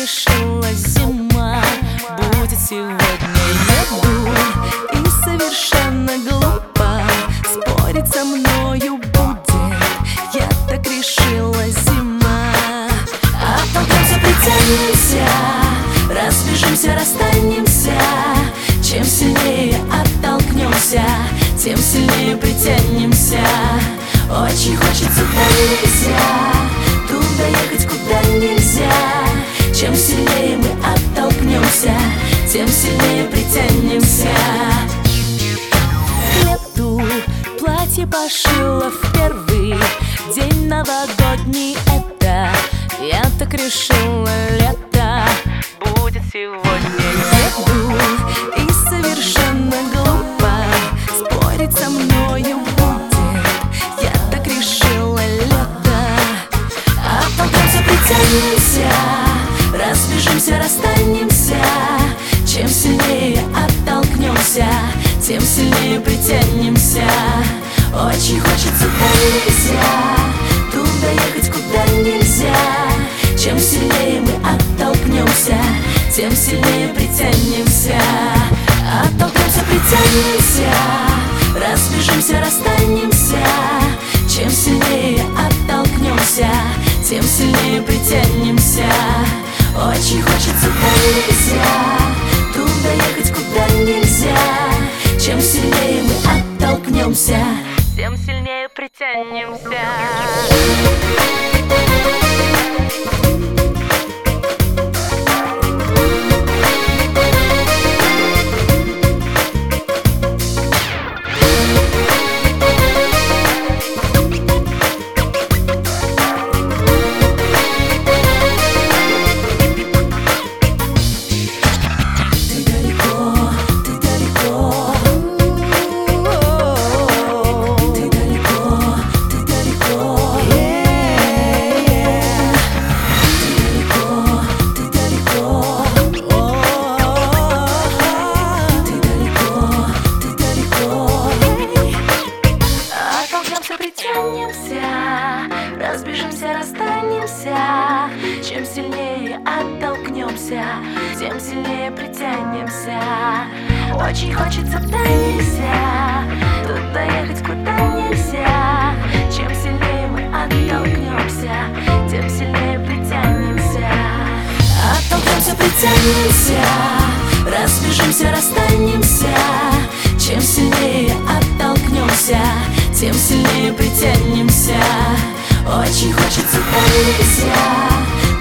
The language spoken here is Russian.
решила зима будет сегодня. Еду и совершенно глупо спорить со мною будет. Я так решила зима. Оттолкнемся, притянемся, разбежимся, расстанемся. Чем сильнее оттолкнемся, тем сильнее притянемся. Очень хочется, да нельзя туда ехать, куда нельзя. Чем сильнее мы оттолкнемся, тем сильнее притянемся. К лету платье пошила впервые, день новогодний это. Я так решила, лето будет сегодня. Еду и совершенно глупо спорить со мною будет. Я так решила, лето. Оттолкнемся, притянемся, разбежимся, расстанемся. Чем сильнее оттолкнемся, тем сильнее притянемся. Очень хочется, да нельзя туда ехать, куда нельзя. Чем сильнее мы оттолкнемся, тем сильнее притянемся. Оттолкнемся, притянемся, разбежимся, расстанемся. Чем сильнее оттолкнемся, тем сильнее притянемся. Очень хочется, да нельзя туда ехать, куда нельзя. Чем сильнее мы оттолкнемся, тем сильнее притянемся. Разбежимся, расстанемся. Чем сильнее оттолкнемся, тем сильнее притянемся. Очень хочется, да нельзя туда ехать, куда нельзя. Чем сильнее мы оттолкнемся, тем сильнее притянемся. Оттолкнемся, притянемся, разбежимся, расстанемся. Чем сильнее оттолкнемся, тем сильнее притянемся. Очень хочется, да нельзя